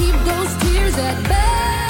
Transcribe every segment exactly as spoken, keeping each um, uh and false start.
keep those tears at bay.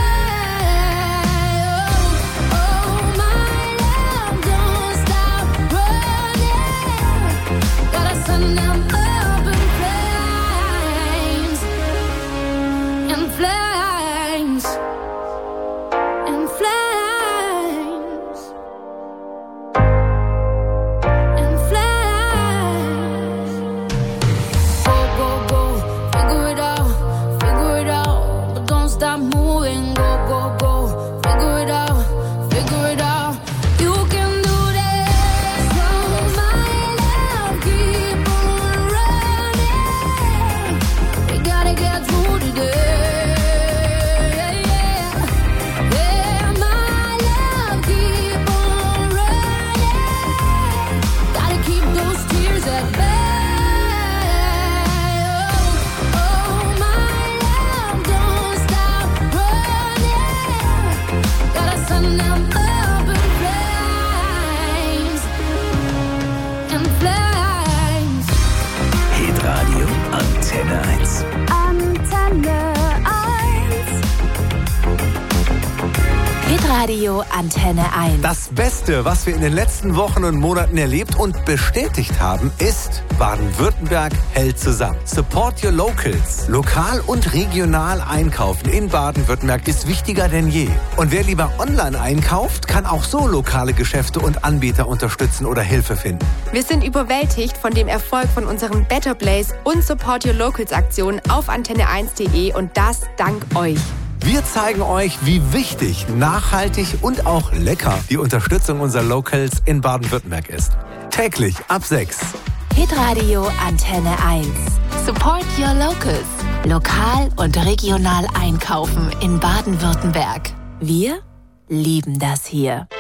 Radio Antenne eins. Das Beste, was wir in den letzten Wochen und Monaten erlebt und bestätigt haben, ist, Baden-Württemberg hält zusammen. Support your locals. Lokal und regional einkaufen in Baden-Württemberg ist wichtiger denn je. Und wer lieber online einkauft, kann auch so lokale Geschäfte und Anbieter unterstützen oder Hilfe finden. Wir sind überwältigt von dem Erfolg von unseren Better Place und Support Your Locals Aktionen auf antenne eins punkt de und das dank euch. Wir zeigen euch, wie wichtig, nachhaltig und auch lecker die Unterstützung unserer Locals in Baden-Württemberg ist. Täglich ab sechs. Hitradio Antenne eins. Support your locals. Lokal und regional einkaufen in Baden-Württemberg. Wir lieben das hier.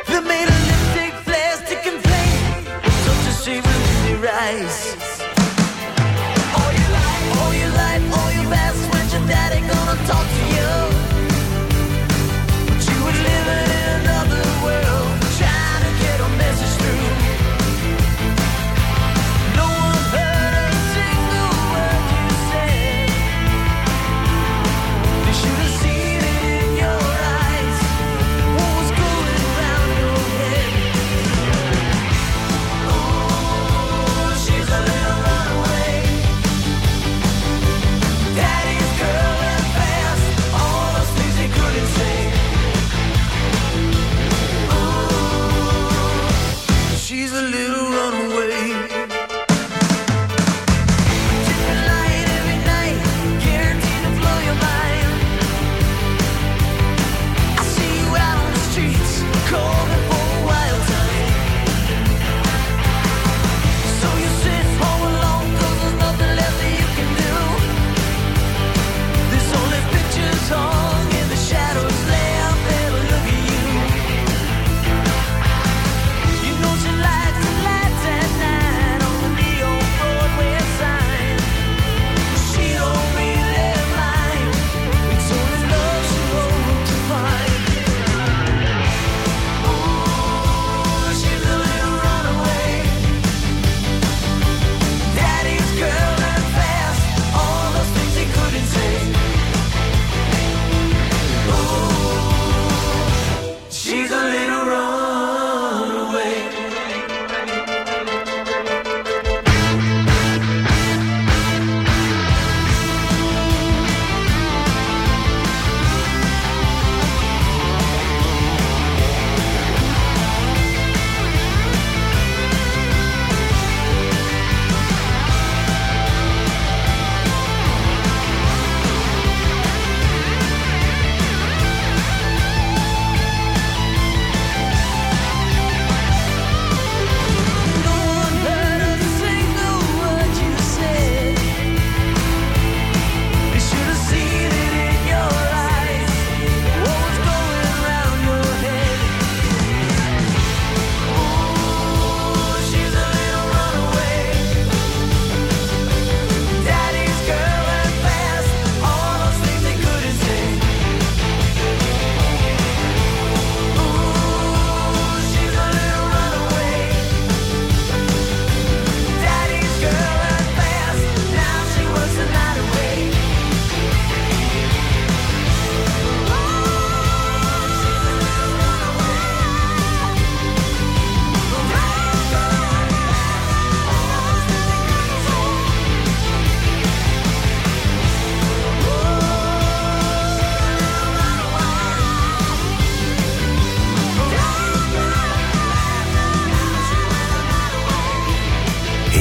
Rise.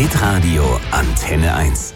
Hitradio Antenne eins.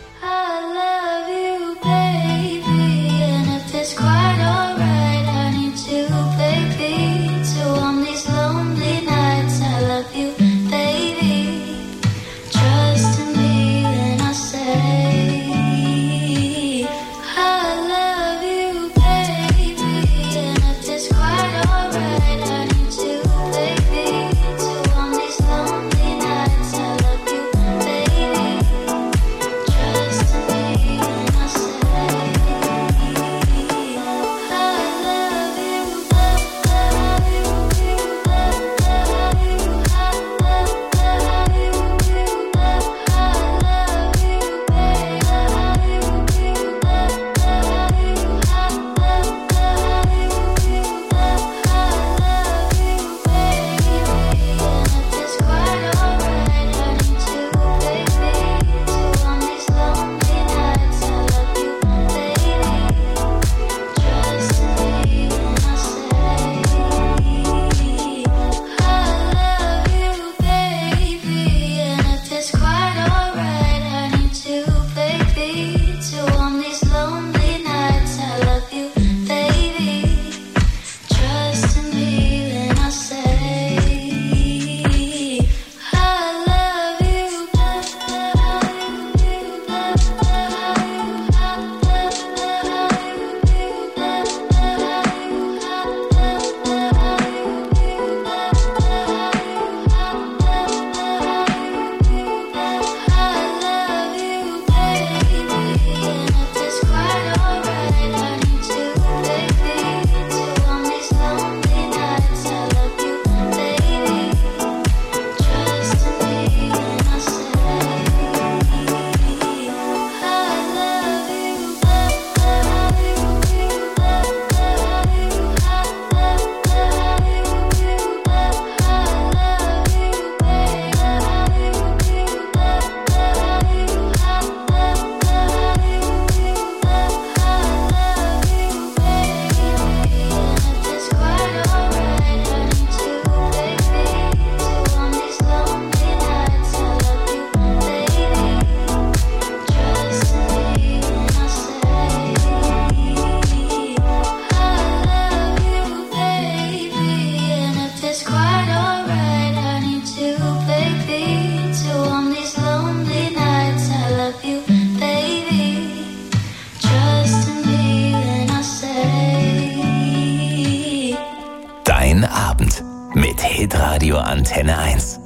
Hitradio Antenne eins.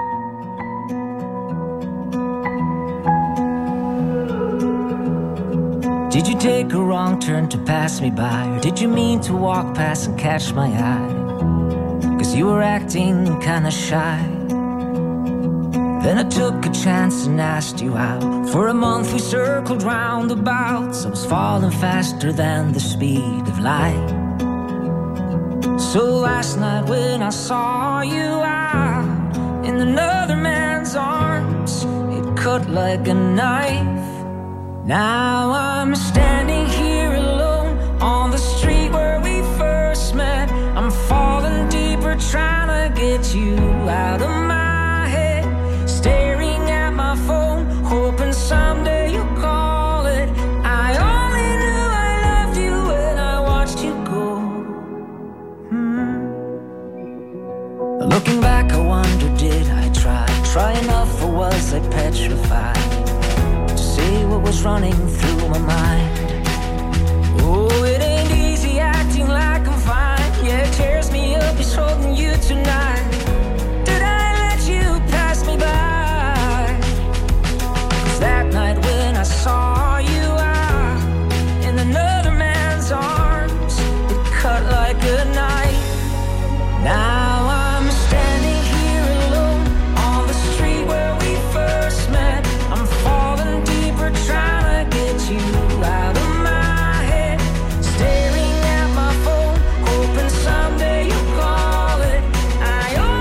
Did you take a wrong turn to pass me by? Or did you mean to walk past and catch my eye? Cause you were acting kinda shy. Then I took a chance and asked you out. For a month we circled roundabouts. I was falling faster than the speed of light. So last night when I saw you out in another man's arms, it cut like a knife. Now I'm standing here alone on the street where we first met. I'm falling deeper trying to get you out of my head. Staring at my phone, hoping someday you'll call it. I only knew I loved you when I watched you go. hmm. Looking back I wonder, did I try? Try enough or was I petrified? Say what was running through my mind. Oh, it ain't easy acting like I'm fine. Yeah, it tears me up, it's holding you tonight. Did I let you pass me by? Cause that night when I saw you out in another man's arms, it cut like a knife. Now I'm standing here alone on the street where we first met. I'm falling deeper trying to get you out of my head. Staring at my phone, hoping someday you'll call it. I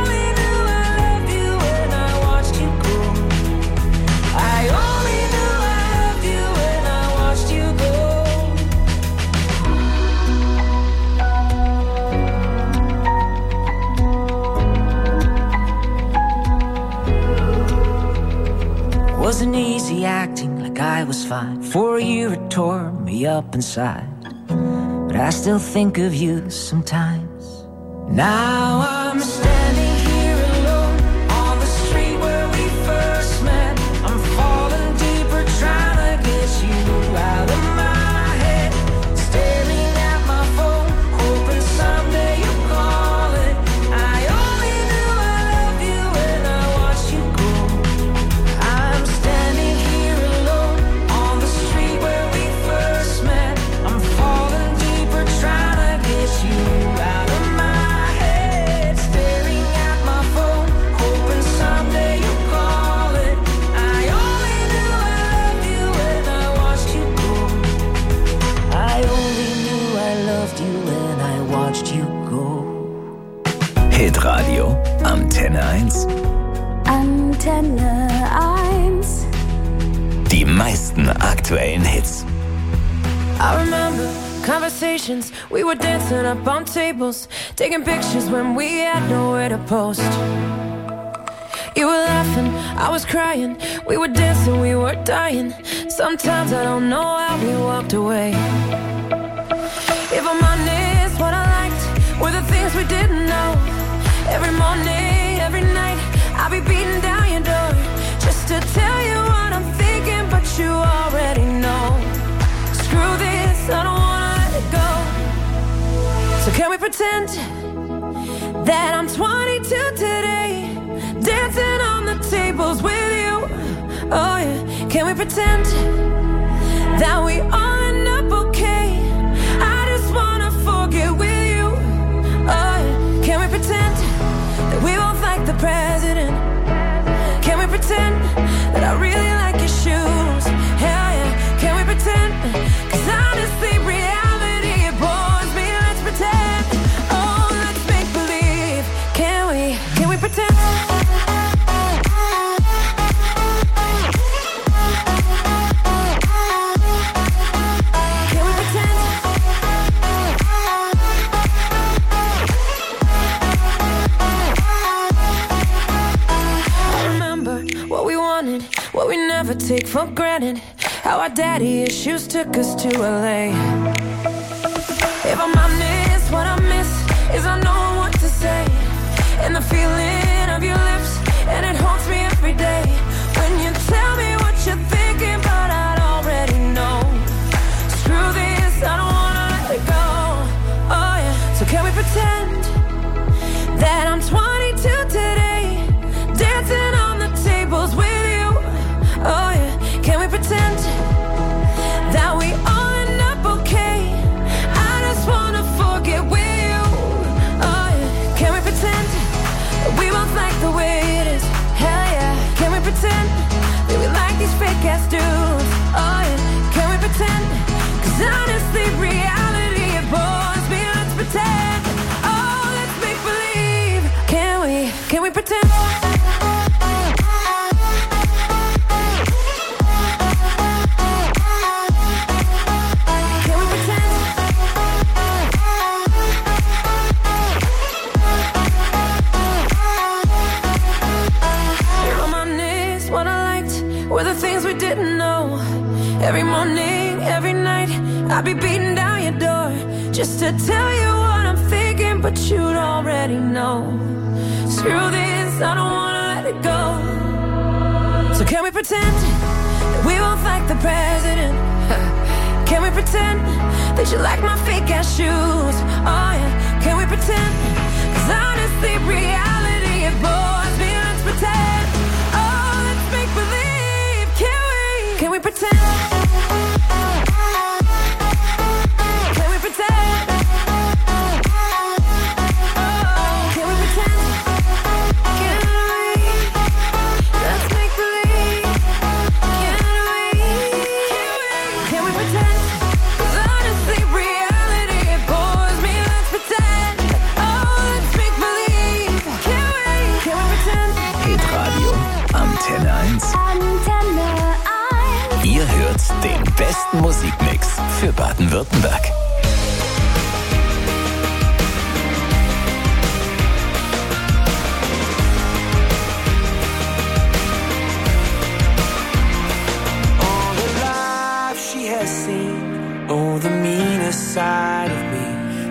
wasn't easy acting like I was fine. For a year it tore me up inside, but I still think of you sometimes. Now I'm standing here alone on the street where we first met. I'm falling deeper trying to get you out of my head. Staring at my phone, hoping someday you'll call it. I only knew I loved you when I watched you go. I'm standing here alone on the street where we first met. I'm falling deeper trying to get you out of my head. Staring at my phone, hoping someday you'll call it. I only knew I loved you when I watched you go. I only knew I loved you when I watched you go. Hitradio Antenne eins. Antenne eins. Die meisten aktuellen Hits. I remember conversations, we were dancing up on tables, taking pictures when we had nowhere to post. You were laughing, I was crying, we were dancing, we were dying. Sometimes I don't know how we walked away. If I'm honest, what I liked were the things we didn't know. Every morning, every night, I'll be beating down your door just to tell you what I'm thinking, but you already know. Screw this, I don't wanna let it go. So can we pretend that I'm twenty-two today, dancing on the tables with you? Oh yeah, can we pretend that we all end up okay? I just wanna forget with you. Oh yeah, can we pretend that we both like the president? Can we pretend that I really like your shoes? Hell yeah, can we pretend? Cause honestly, reality, it bores me. Let's pretend. Oh, let's make believe. Can we, can we pretend? Can we pretend? I remember what we wanted, what we never take for granted. How our daddy issues took us to L A. If I'm honest, what I miss is I know what to say, and the feeling of your lips, and it haunts me every day. When you tell me what you're thinking, but I'd already know. Screw this, I don't wanna let it go. Oh yeah, so can we pretend that I'm twenty-two today, dancing on the tables with you? Oh yeah, can we pretend that we all end up okay? I just wanna forget with you. Oh yeah, can we pretend that we both like the way it is? Hell yeah, can we pretend that we like these fake ass dudes? Oh yeah, can we pretend? Cause honestly, reality, it bores me. Let's pretend. Oh, let's make believe. Can we, can we pretend? Can we pretend? If I'm honest, what I liked were the things we didn't know. Every morning, every night, I'll be beating down your door just to tell you what I'm thinking, but you'd already know. Screw this, I don't wanna let it go. So can we pretend that we both like the president? Can we pretend that you like my fake ass shoes? Oh yeah, can we pretend? Cause honestly, reality, it bores me. Let's pretend. Oh, let's make believe. Can we? Can we pretend? Can we pretend? Oh, can we pretend? Can we? Let's make believe. Can we? Can we pretend? Cause honestly, reality, it bores me. Let's pretend. Oh, let's make believe. Can we? Can we pretend? Hitradio Antenne eins. Antenne eins. Ihr hört den besten Musikmix für Baden-Württemberg.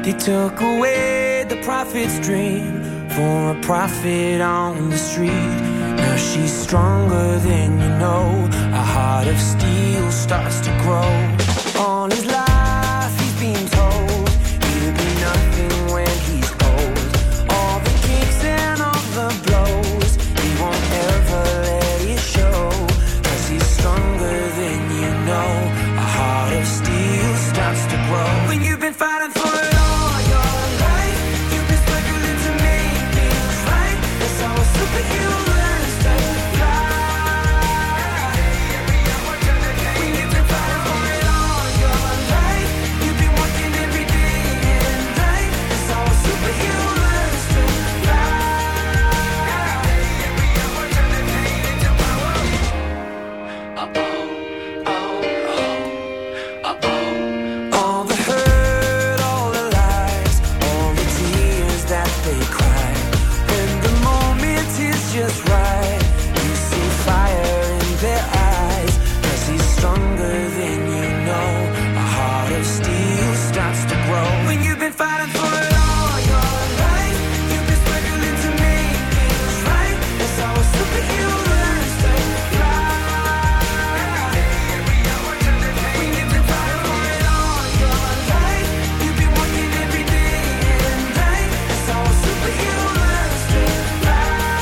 They took away the prophet's dream for a prophet on the street. Now she's stronger than you know. A heart of steel starts to grow. All his life he's been told he'll be nothing when he's old. All the kicks and all the blows, he won't ever let it show. Cause he's stronger than you know. A heart of steel starts to grow. When you've been fighting for it all your life, you've been struggling to make things right. That's how a superhero learns to fly. When you've been fighting for it all your life, you've been working every day and night. That's how a superhero learns to fly. All the hurt, all the lies, all the tears that they cry. When the moment is just right, you see fire in their eyes. Cause he's stronger than you know. A heart of steel starts to grow. When you've been fighting for it all your life, you've been struggling to make things right. That's how a superhero learns to fly. When you've been fighting for it all your life, you've been working every day and night. That's how a superhero learns to fly.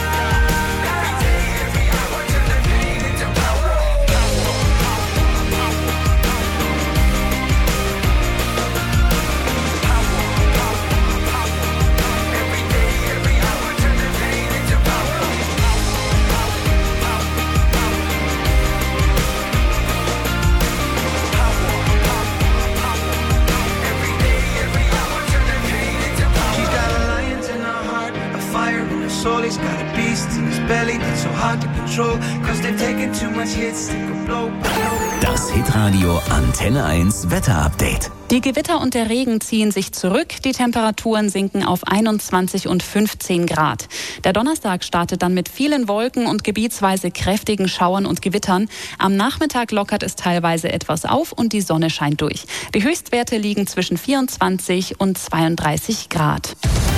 He's got a lion's in her heart, a fire in her soul. He's got a beast in his belly that's so hard to control. Cause they've taken too much hits, they could blow, blow. Das Hitradio Antenne eins Wetterupdate. Die Gewitter und der Regen ziehen sich zurück. Die Temperaturen sinken auf einundzwanzig und fünfzehn Grad. Der Donnerstag startet dann mit vielen Wolken und gebietsweise kräftigen Schauern und Gewittern. Am Nachmittag lockert es teilweise etwas auf und die Sonne scheint durch. Die Höchstwerte liegen zwischen vierundzwanzig und zweiunddreißig Grad.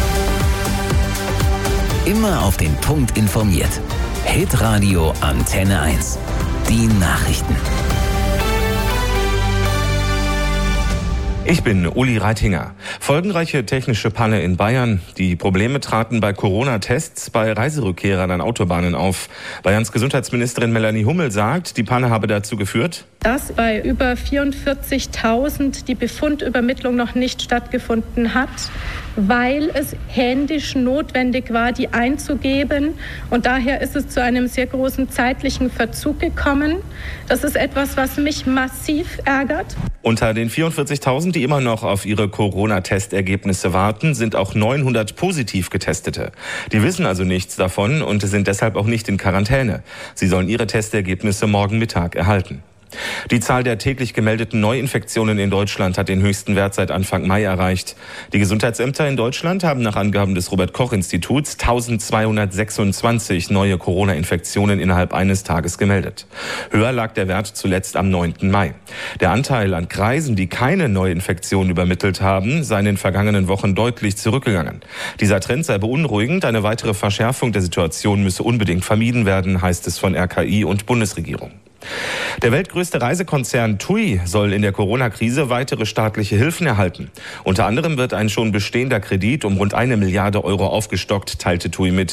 Immer auf den Punkt informiert. Hitradio Antenne eins. Die Nachrichten. Ich bin Uli Reitinger. Folgenreiche technische Panne in Bayern. Die Probleme traten bei Corona-Tests bei Reiserückkehrern an Autobahnen auf. Bayerns Gesundheitsministerin Melanie Hummel sagt, die Panne habe dazu geführt, dass bei über vierundvierzigtausend die Befundübermittlung noch nicht stattgefunden hat, weil es händisch notwendig war, die einzugeben. Und daher ist es zu einem sehr großen zeitlichen Verzug gekommen. Das ist etwas, was mich massiv ärgert. Unter den vierundvierzigtausend, die immer noch auf ihre Corona-Testergebnisse warten, sind auch neunhundert positiv Getestete. Die wissen also nichts davon und sind deshalb auch nicht in Quarantäne. Sie sollen ihre Testergebnisse morgen Mittag erhalten. Die Zahl der täglich gemeldeten Neuinfektionen in Deutschland hat den höchsten Wert seit Anfang Mai erreicht. Die Gesundheitsämter in Deutschland haben nach Angaben des Robert-Koch-Instituts eintausendzweihundertsechsundzwanzig neue Corona-Infektionen innerhalb eines Tages gemeldet. Höher lag der Wert zuletzt am neunten Mai. Der Anteil an Kreisen, die keine Neuinfektion übermittelt haben, sei in den vergangenen Wochen deutlich zurückgegangen. Dieser Trend sei beunruhigend. Eine weitere Verschärfung der Situation müsse unbedingt vermieden werden, heißt es von R K I und Bundesregierung. Der weltgrößte Reisekonzern TUI soll in der Corona-Krise weitere staatliche Hilfen erhalten. Unter anderem wird ein schon bestehender Kredit um rund eine Milliarde Euro aufgestockt, teilte TUI mit.